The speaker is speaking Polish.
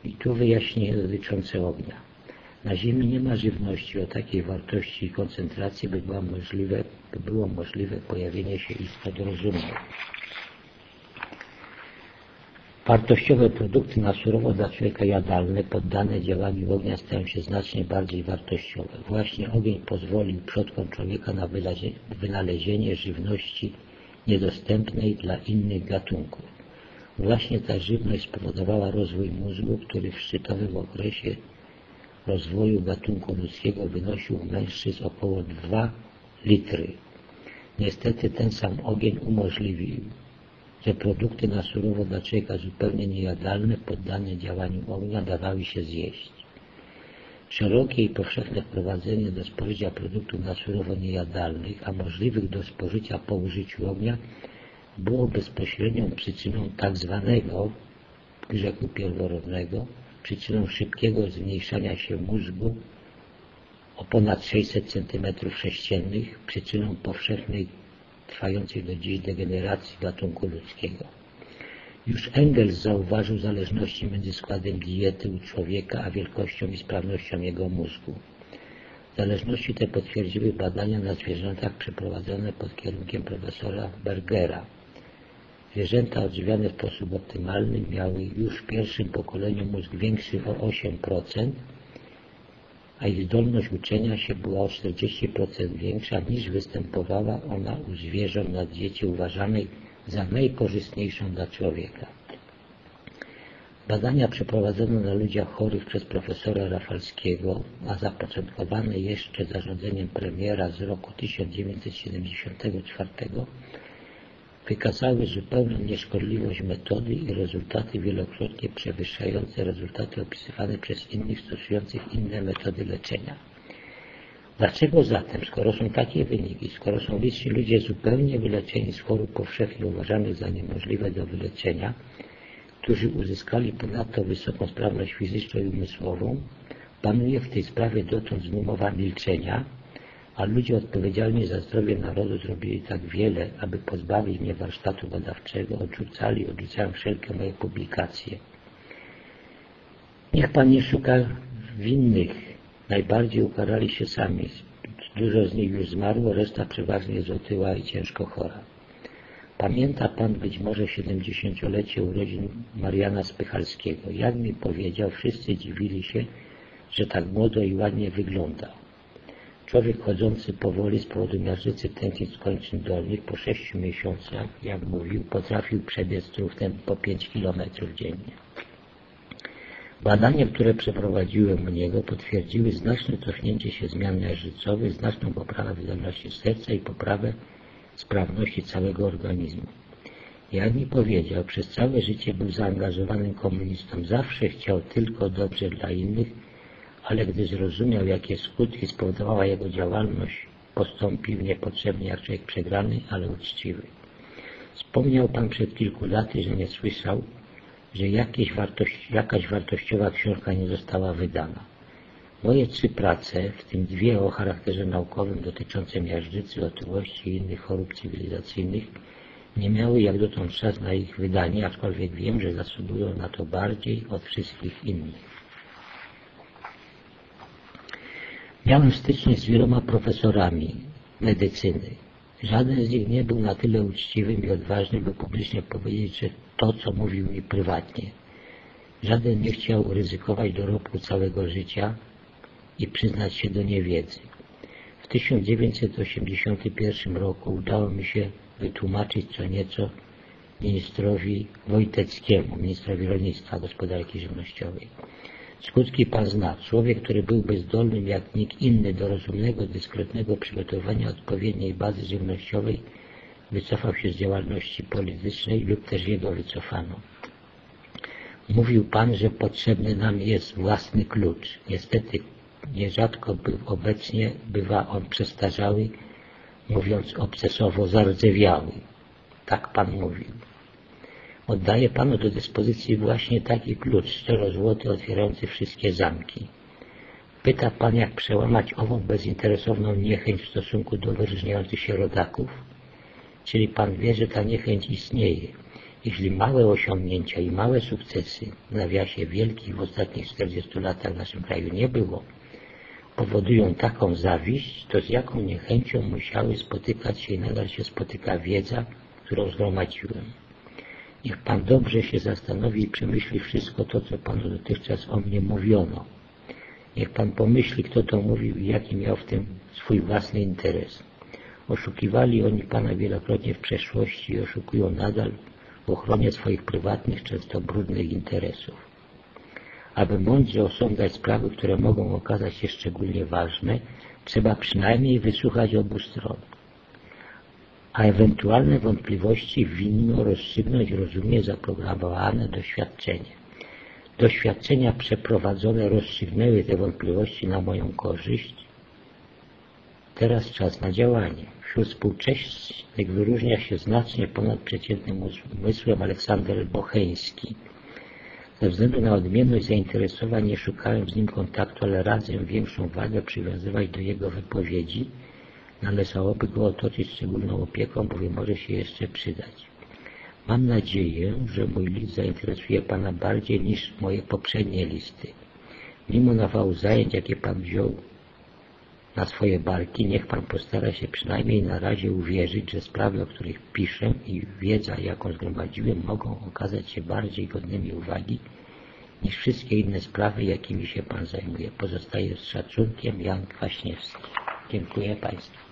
I tu wyjaśnienie dotyczące ognia. Na Ziemi nie ma żywności o takiej wartości i koncentracji, by było możliwe pojawienie się istot rozumnych. Wartościowe produkty na surowo dla człowieka jadalne, poddane działaniu ognia, stają się znacznie bardziej wartościowe. Właśnie ogień pozwolił przodkom człowieka na wynalezienie żywności niedostępnej dla innych gatunków. Właśnie ta żywność spowodowała rozwój mózgu, który w szczytowym okresie rozwoju gatunku ludzkiego wynosił u mężczyzn około 2 litry. Niestety ten sam ogień umożliwił, że produkty na surowo dla człowieka zupełnie niejadalne, poddane działaniu ognia, dawały się zjeść. Szerokie i powszechne wprowadzenie do spożycia produktów na surowo niejadalnych, a możliwych do spożycia po użyciu ognia, było bezpośrednią przyczyną tak zwanego grzechu pierworodnego, przyczyną szybkiego zmniejszania się mózgu o ponad 600 cm3, przyczyną powszechnej, trwającej do dziś degeneracji gatunku ludzkiego. Już Engels zauważył zależności między składem diety u człowieka a wielkością i sprawnością jego mózgu. Zależności te potwierdziły badania na zwierzętach przeprowadzone pod kierunkiem profesora Bergera. Zwierzęta odżywiane w sposób optymalny miały już w pierwszym pokoleniu mózg większy o 8%, a ich zdolność uczenia się była o 40% większa niż występowała ona u zwierząt na diecie uważanej za najkorzystniejszą dla człowieka. Badania przeprowadzone na ludziach chorych przez profesora Rafalskiego, a zapoczątkowane jeszcze zarządzeniem premiera z roku 1974, wykazały zupełną nieszkodliwość metody i rezultaty wielokrotnie przewyższające rezultaty opisywane przez innych stosujących inne metody leczenia. Dlaczego zatem, skoro są takie wyniki, skoro są liczni ludzie zupełnie wyleczeni z chorób powszechnie uważanych za niemożliwe do wyleczenia, którzy uzyskali ponadto wysoką sprawność fizyczną i umysłową, panuje w tej sprawie dotąd zmowa milczenia, a ludzie odpowiedzialni za zdrowie narodu zrobili tak wiele, aby pozbawić mnie warsztatu badawczego, odrzucają wszelkie moje publikacje. Niech Pan nie szuka winnych, najbardziej ukarali się sami. Dużo z nich już zmarło, reszta przeważnie jest otyła i ciężko chora. Pamięta Pan być może 70-lecie urodzin Mariana Spychalskiego. Jak mi powiedział, wszyscy dziwili się, że tak młodo i ładnie wygląda. Człowiek chodzący powoli z powodu miażdżycy tętnic kończyn dolnych po 6 miesiącach, jak mówił, potrafił przebiec ruchem po 5 km dziennie. Badania, które przeprowadziłem u niego, potwierdziły znaczne cofnięcie się zmian miażdżycowych, znaczną poprawę wydolności serca i poprawę sprawności całego organizmu. Jak mi powiedział, przez całe życie był zaangażowanym komunistą. Zawsze chciał tylko dobrze dla innych, ale gdy zrozumiał, jakie skutki spowodowała jego działalność, postąpił niepotrzebnie jak człowiek przegrany, ale uczciwy. Wspomniał Pan przed kilku laty, że nie słyszał, że jakaś wartościowa książka nie została wydana. Moje 3 prace, w tym 2 o charakterze naukowym dotyczące miażdżycy, otyłości i innych chorób cywilizacyjnych, nie miały jak dotąd czas na ich wydanie, aczkolwiek wiem, że zasługują na to bardziej od wszystkich innych. Miałem styczność z wieloma profesorami medycyny. Żaden z nich nie był na tyle uczciwym i odważnym, by publicznie powiedzieć, że to, co mówił mi prywatnie. Żaden nie chciał ryzykować dorobku całego życia i przyznać się do niewiedzy. W 1981 roku udało mi się wytłumaczyć co nieco ministrowi Wojteckiemu, ministrowi rolnictwa, gospodarki żywnościowej. Skutki Pan zna. Człowiek, który byłby zdolnym jak nikt inny do rozumnego, dyskretnego przygotowania odpowiedniej bazy żywnościowej, wycofał się z działalności politycznej lub też jego wycofano. Mówił Pan, że potrzebny nam jest własny klucz. Niestety nierzadko obecnie bywa on przestarzały, mówiąc obcesowo zardzewiały. Tak Pan mówił. Oddaje Panu do dyspozycji właśnie taki klucz, szczerozłoty, otwierający wszystkie zamki. Pyta Pan, jak przełamać ową bezinteresowną niechęć w stosunku do wyróżniających się rodaków? Czyli Pan wie, że ta niechęć istnieje. Jeśli małe osiągnięcia i małe sukcesy, w nawiasie wielkich w ostatnich 40 latach w naszym kraju nie było, powodują taką zawiść, to z jaką niechęcią musiały spotykać się i nadal się spotyka wiedza, którą zgromadziłem. Niech Pan dobrze się zastanowi i przemyśli wszystko to, co Panu dotychczas o mnie mówiono. Niech Pan pomyśli, kto to mówił i jaki miał w tym swój własny interes. Oszukiwali oni Pana wielokrotnie w przeszłości i oszukują nadal w ochronie swoich prywatnych, często brudnych interesów. Aby mądrze osądzać sprawy, które mogą okazać się szczególnie ważne, trzeba przynajmniej wysłuchać obu stron. A ewentualne wątpliwości winno rozstrzygnąć rozumnie zaprogramowane doświadczenie. Doświadczenia przeprowadzone rozstrzygnęły te wątpliwości na moją korzyść. Teraz czas na działanie. Wśród współczesnych wyróżnia się znacznie ponad przeciętnym umysłem Aleksander Bocheński. Ze względu na odmienność zainteresowań nie szukałem z nim kontaktu, ale razem większą wagę przywiązywać do jego wypowiedzi. Należałoby go otoczyć szczególną opieką, bowiem może się jeszcze przydać. Mam nadzieję, że mój list zainteresuje Pana bardziej niż moje poprzednie listy. Mimo nawału zajęć, jakie Pan wziął na swoje barki, niech Pan postara się przynajmniej na razie uwierzyć, że sprawy, o których piszę i wiedza, jaką zgromadziłem, mogą okazać się bardziej godnymi uwagi niż wszystkie inne sprawy, jakimi się Pan zajmuje. Pozostaje z szacunkiem Jan Kwaśniewski. Dziękuję Państwu.